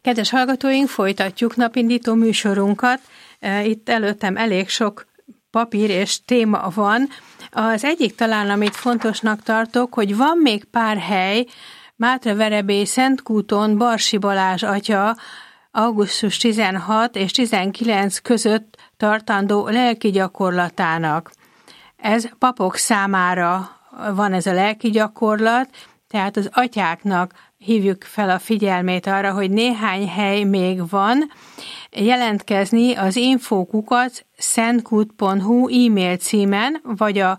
Kedves hallgatóink, folytatjuk napindító műsorunkat. Itt előttem elég sok papír és téma van. Az egyik talán, amit fontosnak tartok, hogy van még pár hely, Mátraverebély Szentkúton Barsi Balázs atya augusztus 16 és 19 között tartandó lelki gyakorlatának. Ez papok számára van ez a lelki gyakorlat, tehát az atyáknak hívjuk fel a figyelmét arra, hogy néhány hely még van. Jelentkezni az info@szentkút.hu e-mail címen, vagy a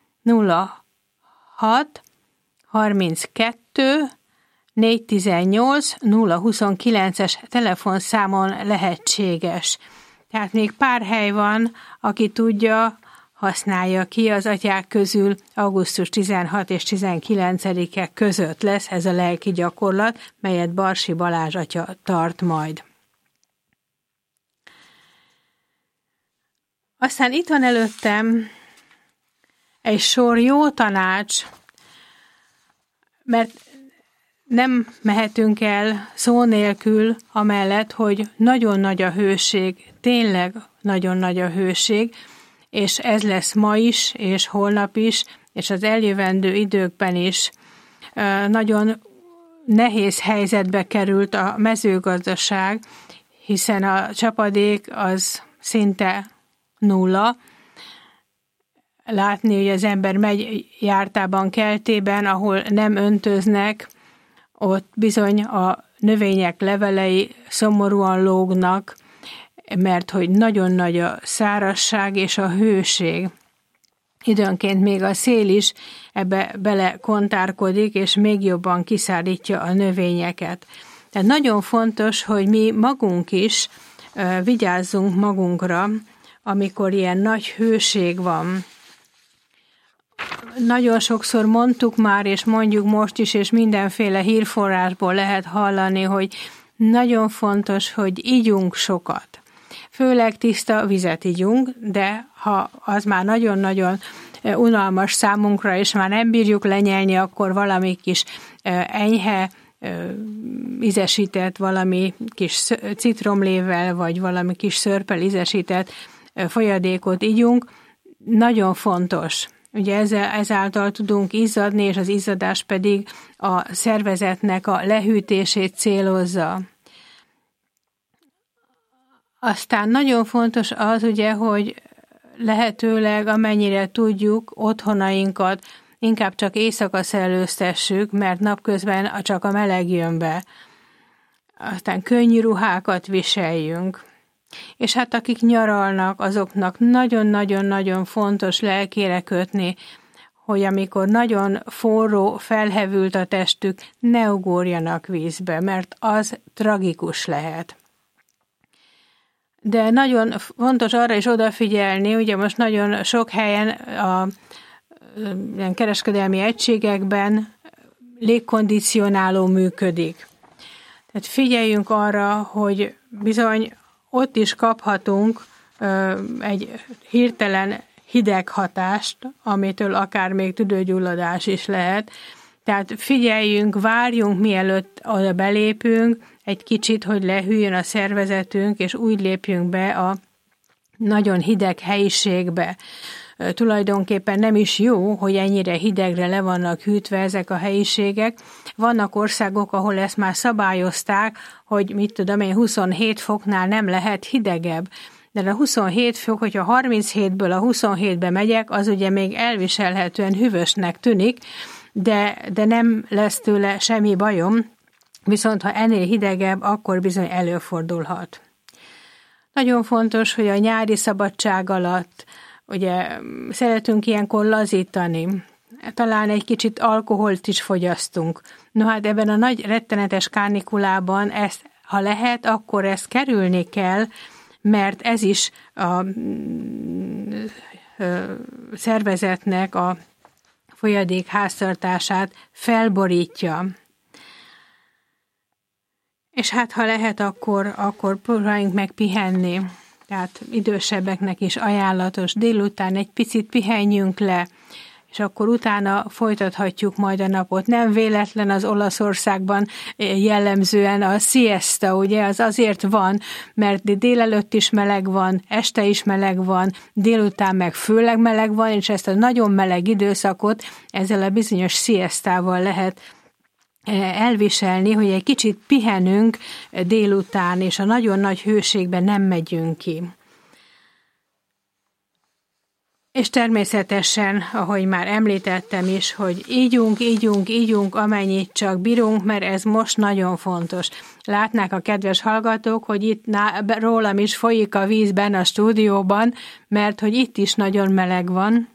06 32 418 029-es telefonszámon lehetséges. Tehát még pár hely van, aki tudja, használja ki. Az atyák közül augusztus 16 és 19-e között lesz ez a lelki gyakorlat, melyet Barsi Balázs atya tart majd. Aztán itt van előttem egy sor jó tanács, mert nem mehetünk el szó nélkül amellett, hogy nagyon nagy a hőség, tényleg nagyon nagy a hőség, és ez lesz ma is, és holnap is, és az eljövendő időkben is. Nagyon nehéz helyzetbe került a mezőgazdaság, hiszen a csapadék az szinte nulla. Látni, hogy az ember megy jártában, keltében, ahol nem öntöznek, ott bizony a növények levelei szomorúan lógnak, mert hogy nagyon nagy a szárazság és a hőség. Időnként még a szél is ebbe belekontárkodik, és még jobban kiszárítja a növényeket. Tehát nagyon fontos, hogy mi magunk is vigyázzunk magunkra, amikor ilyen nagy hőség van. Nagyon sokszor mondtuk már, és mondjuk most is, és mindenféle hírforrásból lehet hallani, hogy nagyon fontos, hogy igyunk sokat. Főleg tiszta vizet igyunk, de ha az már nagyon-nagyon unalmas számunkra, és már nem bírjuk lenyelni, akkor valami kis enyhe, ízesített, valami kis citromlével, vagy valami kis szörppel ízesített folyadékot igyunk. Nagyon fontos. Ugye ezáltal tudunk izzadni, és az izzadás pedig a szervezetnek a lehűtését célozza. Aztán nagyon fontos az, ugye, hogy lehetőleg amennyire tudjuk otthonainkat inkább csak éjszaka szellőztessük, mert napközben csak a meleg jön be. Aztán könnyű ruhákat viseljünk. És hát akik nyaralnak, azoknak nagyon-nagyon-nagyon fontos lelkére kötni, hogy amikor nagyon forró, felhevült a testük, ne ugorjanak vízbe, mert az tragikus lehet. De nagyon fontos arra is odafigyelni, ugye most nagyon sok helyen a kereskedelmi egységekben légkondicionáló működik. Tehát figyeljünk arra, hogy bizony ott is kaphatunk egy hirtelen hideg hatást, amitől akár még tüdőgyulladás is lehet. Tehát figyeljünk, várjunk, mielőtt oda belépünk, egy kicsit, hogy lehűljön a szervezetünk, és úgy lépjünk be a nagyon hideg helyiségbe. Tulajdonképpen nem is jó, hogy ennyire hidegre le vannak hűtve ezek a helyiségek. Vannak országok, ahol ezt már szabályozták, hogy 27 foknál nem lehet hidegebb. De a 27 fok, hogyha 37-ből a 27-be megyek, az ugye még elviselhetően hűvösnek tűnik, de nem lesz tőle semmi bajom, viszont ha ennél hidegebb, akkor bizony előfordulhat. Nagyon fontos, hogy a nyári szabadság alatt ugye szeretünk ilyenkor lazítani, talán egy kicsit alkoholt is fogyasztunk. No hát ebben a nagy rettenetes kánikulában ezt, ha lehet, akkor ezt kerülni kell, mert ez is a szervezetnek a folyadék háztartását felborítja. És hát ha lehet, akkor próbáljunk meg pihenni. Tehát idősebbeknek is ajánlatos délután egy picit pihenjünk le, és és akkor utána folytathatjuk majd a napot. Nem véletlen az Olaszországban jellemzően a siesta, ugye, az azért van, mert délelőtt is meleg van, este is meleg van, délután meg főleg meleg van, és ezt a nagyon meleg időszakot ezzel a bizonyos siestával lehet elviselni, hogy egy kicsit pihenünk délután, és a nagyon nagy hőségben nem megyünk ki. És természetesen, ahogy már említettem is, hogy ígyunk, amennyit csak bírunk, mert ez most nagyon fontos. Látnák a kedves hallgatók, hogy itt rólam is folyik a vízben a stúdióban, mert hogy itt is nagyon meleg van,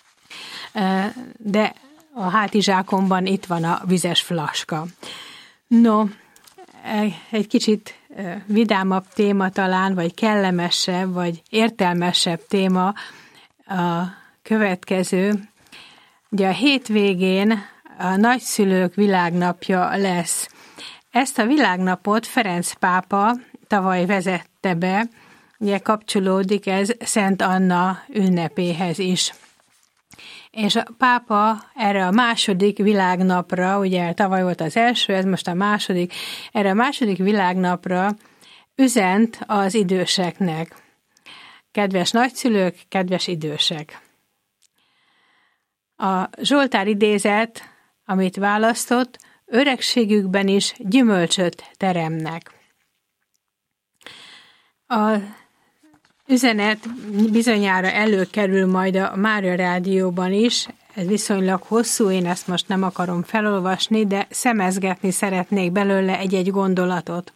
de a hátizsákomban itt van a vizes flaska. No, egy kicsit vidámabb téma talán, vagy kellemesebb, vagy értelmesebb téma a következő. Ugye a hétvégén a nagyszülők világnapja lesz. Ezt a világnapot Ferenc pápa tavaly vezette be, ugye kapcsolódik ez Szent Anna ünnepéhez is. És a pápa erre a második világnapra, ugye tavaly volt az első, ez most a második, erre a második világnapra üzent az időseknek. Kedves nagyszülők, kedves idősek! A Zsoltár idézet, amit választott, öregségükben is gyümölcsöt teremnek. A üzenet bizonyára előkerül majd a Mária Rádióban is, ez viszonylag hosszú, én ezt most nem akarom felolvasni, de szemezgetni szeretnék belőle egy-egy gondolatot.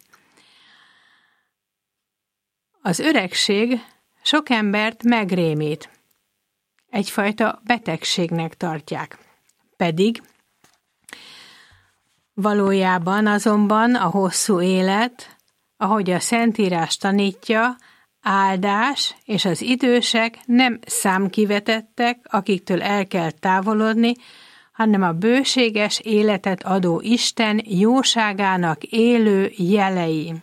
Az öregség sok embert megrémít. Egyfajta betegségnek tartják. Pedig valójában azonban a hosszú élet, ahogy a Szentírás tanítja, áldás, és az idősek nem számkivetettek, akiktől el kell távolodni, hanem a bőséges életet adó Isten jóságának élő jelei.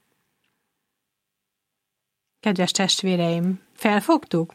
Kedves testvéreim, felfogtuk?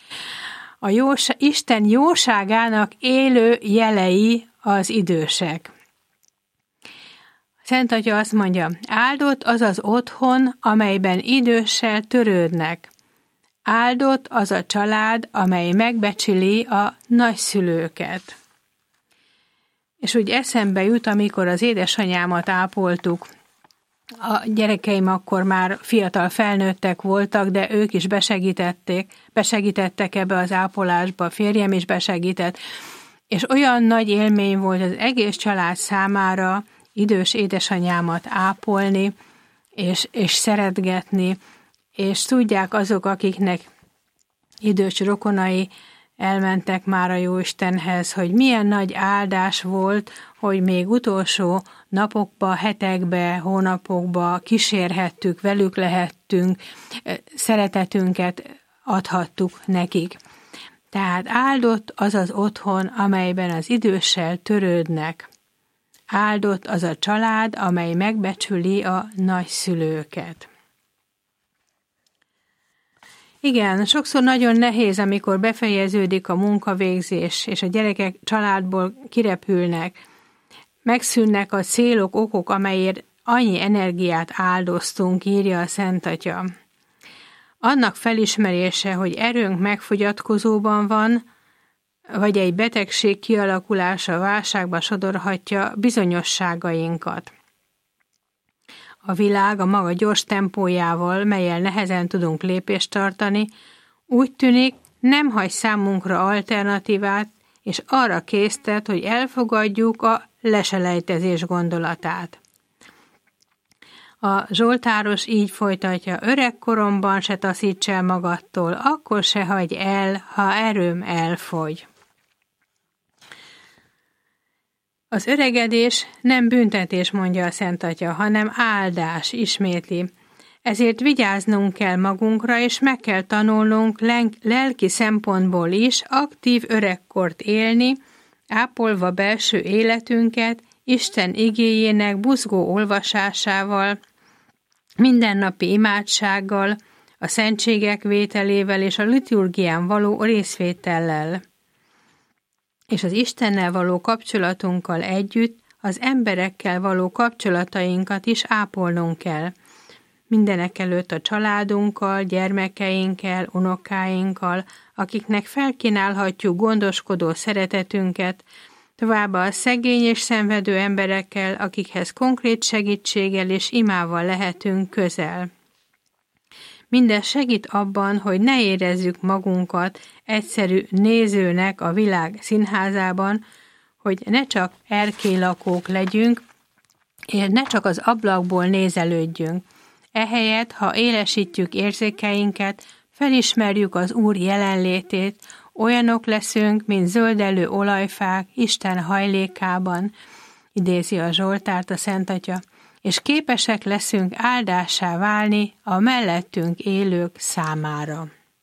Isten jóságának élő jelei az idősek. Szent Atya azt mondja, áldott az az otthon, amelyben időssel törődnek. Áldott az a család, amely megbecsüli a nagyszülőket. És úgy eszembe jut, amikor az édesanyámat ápoltuk. A gyerekeim akkor már fiatal felnőttek voltak, de ők is besegítettek ebbe az ápolásba, a férjem is besegített. És olyan nagy élmény volt az egész család számára, idős édesanyámat ápolni, és szeretgetni, és tudják azok, akiknek idős rokonai elmentek már a Jóistenhez, hogy milyen nagy áldás volt, hogy még utolsó napokba, hetekbe, hónapokba kísérhettük, velük lehettünk, szeretetünket adhattuk nekik. Tehát áldott az az otthon, amelyben az időssel törődnek. Áldott az a család, amely megbecsüli a nagyszülőket. Igen, sokszor nagyon nehéz, amikor befejeződik a munkavégzés, és a gyerekek családból kirepülnek. Megszűnnek a célok, okok, amelyért annyi energiát áldoztunk, írja a Szent Atya. Annak felismerése, hogy erőnk megfogyatkozóban van, vagy egy betegség kialakulása válságba sodorhatja bizonyosságainkat. A világ a maga gyors tempójával, mellyel nehezen tudunk lépést tartani, úgy tűnik, nem hagy számunkra alternatívát, és arra késztet, hogy elfogadjuk a leselejtezés gondolatát. A zsoltáros így folytatja, öregkoromban se taszíts el magadtól, akkor se hagyj el, ha erőm elfogy. Az öregedés nem büntetés, mondja a Szent Atya, hanem áldás, ismétli. Ezért vigyáznunk kell magunkra, és meg kell tanulnunk lelki szempontból is aktív öregkort élni, ápolva belső életünket, Isten igéjének buzgó olvasásával, mindennapi imádsággal, a szentségek vételével és a liturgián való részvétellel. és az Istennel való kapcsolatunkkal együtt az emberekkel való kapcsolatainkat is ápolnunk kell. Mindenekelőtt a családunkkal, gyermekeinkkel, unokáinkkal, akiknek felkínálhatjuk gondoskodó szeretetünket, továbbá a szegény és szenvedő emberekkel, akikhez konkrét segítséggel és imával lehetünk közel. Mindez segít abban, hogy ne érezzük magunkat egyszerű nézőnek a világ színházában, hogy ne csak erkélylakók legyünk, és ne csak az ablakból nézelődjünk. Ehelyett, ha élesítjük érzékeinket, felismerjük az Úr jelenlétét, olyanok leszünk, mint zöldelő olajfák Isten hajlékában, idézi a Zsoltárt a Szentatya, és képesek leszünk áldássá válni a mellettünk élők számára.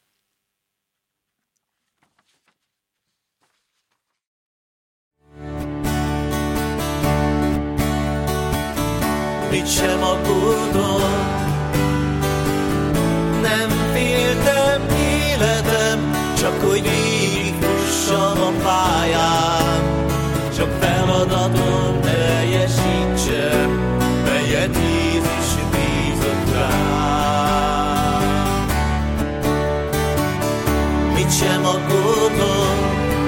Mit sem aggódom, nem féltem életem, csak hogy végigfussam a pályán, csak feladaton teljesítsem, melyet Jézus bízott rám. Mit sem aggódom,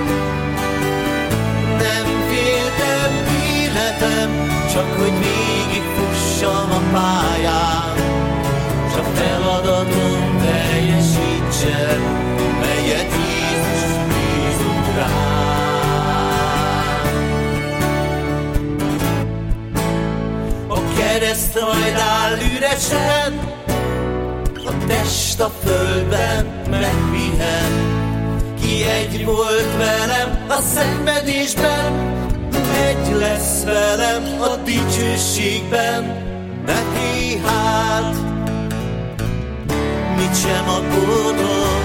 nem féltem életem, csak hogy végigfussam a pályán, csak feladaton teljesítsem, melyet Jézus bízott rám. A kereszt majd áll üresen, a test a földben megpihen. Ki egy volt velem a szenvedésben, egy lesz velem a dicsőségben, neki hát mit sem aggódom,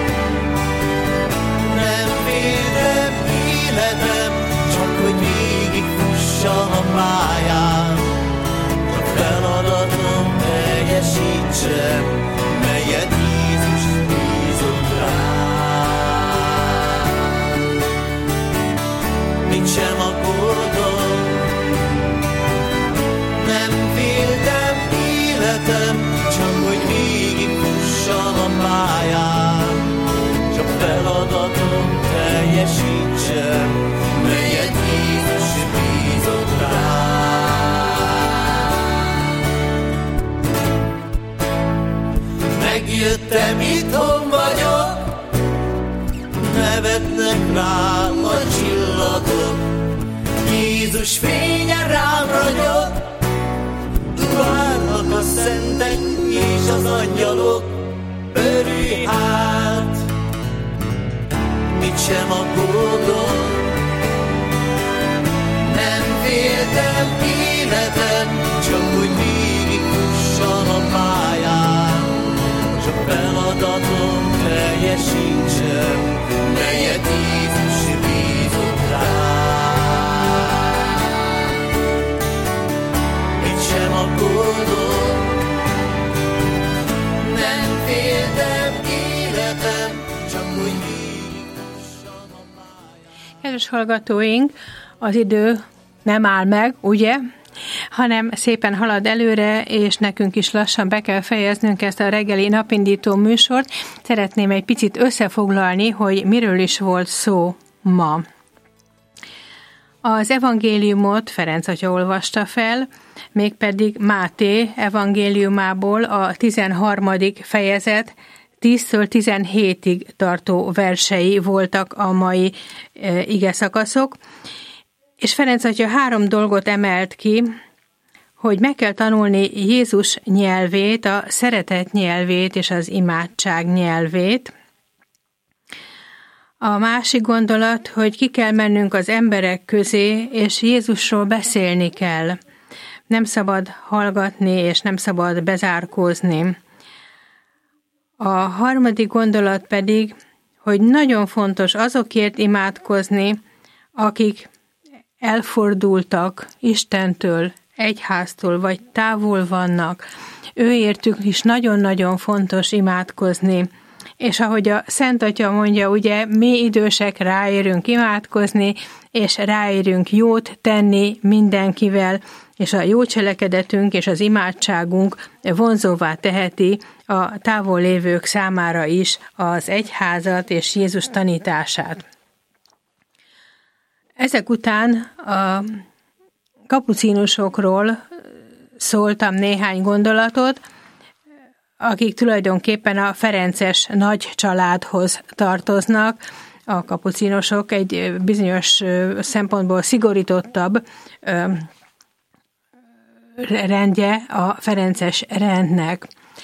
nem féltem életem, csak hogy végigfussam a pályán, csak feladatom teljesítsem, melyet Jézus bízott rám. Mit sem aggódom, nem féltem életem, csak hogy végigfussam a pályán, csak feladatom teljesítsem, melyet Jézus bízott rám. Megjöttem, itthon vagyok, nevetnek rám a csillagok, Jézus fénye rám ragyog, várnak a szentek és az angyalok, örülj hát, mit sem aggódom, nem féltem életem, csak hogy végigfussam a pályán, csak feladatom teljesítsem, melyet Jézus bízott rám. Mit sem aggódom, nem féltem életem, csak hogy végigfussam a pályán. Kedves hallgatóink, az idő nem áll meg, ugye? Hanem szépen halad előre, és nekünk is lassan be kell fejeznünk ezt a reggeli napindító műsort. Szeretném egy picit összefoglalni, hogy miről is volt szó ma. Az evangéliumot Ferenc atya olvasta fel, mégpedig Máté evangéliumából a 13. fejezet 10-től 17-ig tartó versei voltak a mai igeszakaszok, és Ferenc atya 3 dolgot emelt ki, hogy meg kell tanulni Jézus nyelvét, a szeretet nyelvét és az imádság nyelvét. A másik gondolat, hogy ki kell mennünk az emberek közé, és Jézusról beszélni kell. Nem szabad hallgatni, és nem szabad bezárkózni. A harmadik gondolat pedig, hogy nagyon fontos azokért imádkozni, akik elfordultak Istentől, egyháztól, vagy távol vannak. Őértük is nagyon-nagyon fontos imádkozni. És ahogy a Szent Atya mondja, ugye, mi idősek ráérünk imádkozni, és ráérünk jót tenni mindenkivel, és a jó cselekedetünk és az imádságunk vonzóvá teheti a távol lévők számára is az egyházat és Jézus tanítását. Ezek után a kapucinusokról szóltam néhány gondolatot, akik tulajdonképpen a ferences nagy családhoz tartoznak. A kapucinosok egy bizonyos szempontból szigorítottabb rendje a ferences rendnek.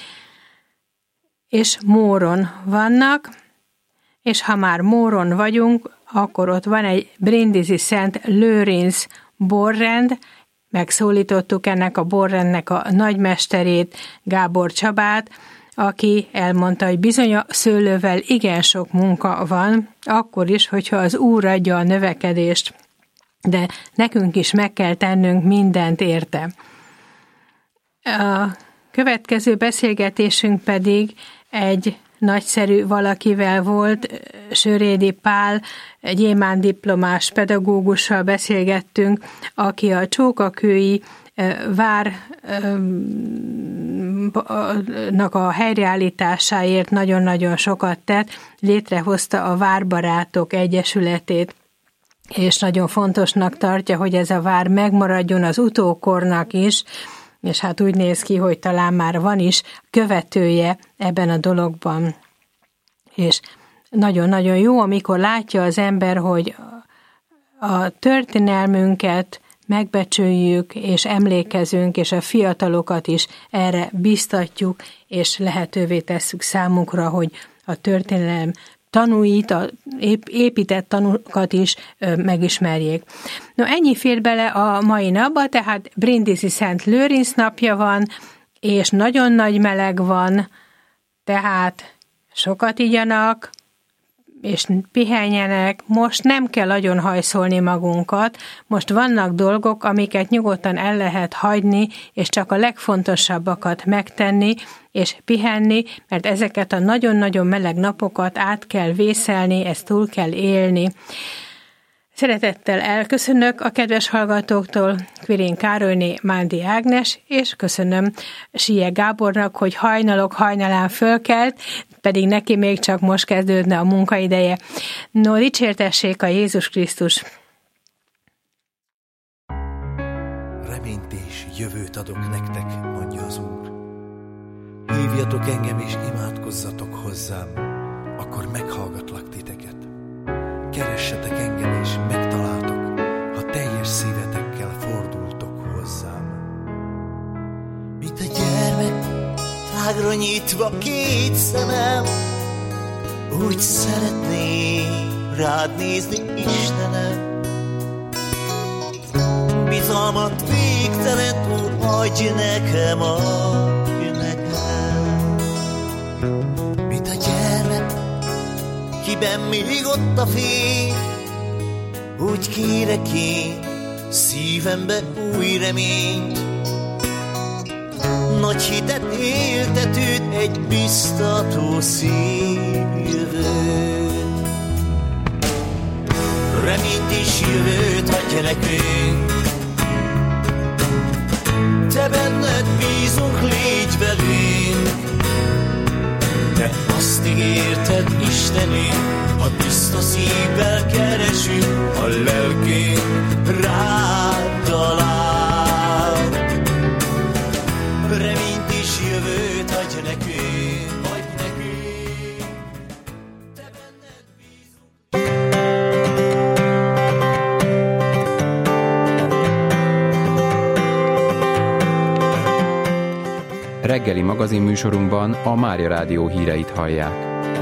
És Móron vannak, és ha már Móron vagyunk, akkor ott van egy Brindisi Szent Lőrinc borrend. Megszólítottuk ennek a borrendnek a nagymesterét, Gábor Csabát, aki elmondta, hogy bizony a szőlővel igen sok munka van, akkor is, hogyha az Úr adja a növekedést, de nekünk is meg kell tennünk mindent érte. A következő beszélgetésünk pedig egy nagyszerű valakivel volt, Sörédi Pál, egy Gyémánt diplomás pedagógussal beszélgettünk, aki a csókakői várnak a helyreállításáért nagyon-nagyon sokat tett, létrehozta a Várbarátok Egyesületét, és nagyon fontosnak tartja, hogy ez a vár megmaradjon az utókornak is, és hát úgy néz ki, hogy talán már van is követője ebben a dologban. És nagyon-nagyon jó, amikor látja az ember, hogy a történelmünket megbecsüljük, és emlékezünk, és a fiatalokat is erre biztatjuk, és lehetővé tesszük számukra, hogy a történelem tanúit, a épített tanúkat is megismerjék. No, ennyi fér bele a mai napba, tehát Brindisi Szent Lőrinc napja van, és nagyon nagy meleg van, tehát sokat igyanak, és pihenjenek. Most nem kell nagyon hajszolni magunkat, most vannak dolgok, amiket nyugodtan el lehet hagyni, és csak a legfontosabbakat megtenni, és pihenni, mert ezeket a nagyon-nagyon meleg napokat át kell vészelni, ezt túl kell élni. Szeretettel elköszönök a kedves hallgatóktól, Kvirén Károlyné, Mándi Ágnes, és köszönöm Sie Gábornak, hogy hajnalán fölkelt, pedig neki még csak most kezdődne a munkaideje. No, dicsértessék a Jézus Krisztus! Reményt és jövőt adok nektek, mondja az Úr. Hívjatok engem és imádkozzatok hozzám, akkor meghallgatlak titeket. Keressetek engem és megtaláltok, ha teljes szívetekkel fordultok hozzám. Mint a gyermek, tágra nyitva két szemem, úgy szeretnék rád nézni, Istenem. Bizalmat végtelenül adj nekem, adj nekem. Mint a gyermek, kiben még ott a fény, úgy kérek én szívembe új reményt. Nagy hitet éltetőt, egy biztató szép jövőt. Reményt és jövőt adj nekünk, te benned bízunk, légy velünk. Te azt ígérted, Istenünk, ha tiszta szívvel keresünk, a lelkünk rád talál. Reményt és jövőt adj nekünk, adj nekünk. Te benned bízunk. Reggeli magazinműsorunkban a Mária Rádió híreit hallják.